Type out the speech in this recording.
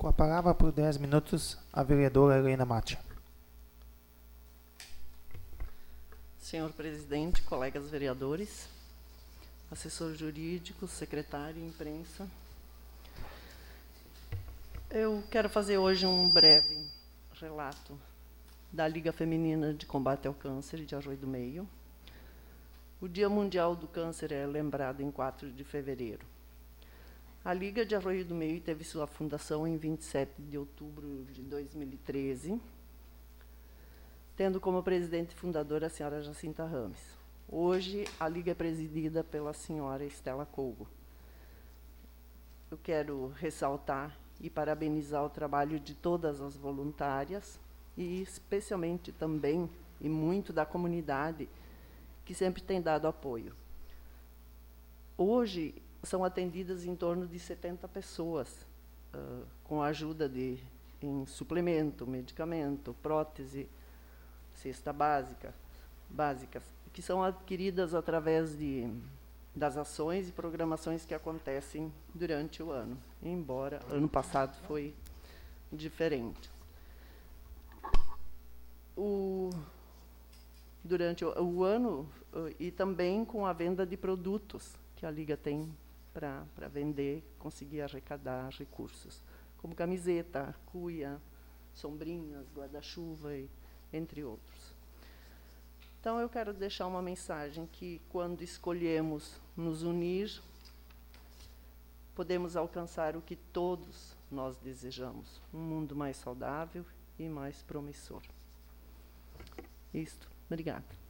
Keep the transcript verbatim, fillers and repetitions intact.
Com a palavra por dez minutos, a vereadora Helena Matia. Senhor presidente, colegas vereadores, assessor jurídico, secretário, imprensa, eu quero fazer hoje um breve relato da Liga Feminina de Combate ao Câncer de Arroio do Meio. O Dia Mundial do Câncer é lembrado em quatro de fevereiro. A Liga de Arroio do Meio teve sua fundação em vinte e sete de outubro de dois mil e treze, tendo como presidente fundadora a senhora Jacinta Rames. Hoje, a Liga é presidida pela senhora Estela Colgo. Eu quero ressaltar e parabenizar o trabalho de todas as voluntárias e, especialmente, também, e muito da comunidade, que sempre tem dado apoio. Hoje, são atendidas em torno de setenta pessoas, uh, com a ajuda de em suplemento, medicamento, prótese, cesta básica, básicas, que são adquiridas através de, das ações e programações que acontecem durante o ano, embora ano passado foi diferente. O, durante o, o ano, uh, e também com a venda de produtos que a Liga tem para vender, conseguir arrecadar recursos, como camiseta, cuia, sombrinhas, guarda-chuva, e, entre outros. Então, eu quero deixar uma mensagem que, quando escolhemos nos unir, podemos alcançar o que todos nós desejamos, um mundo mais saudável e mais promissor. Isto. Obrigada.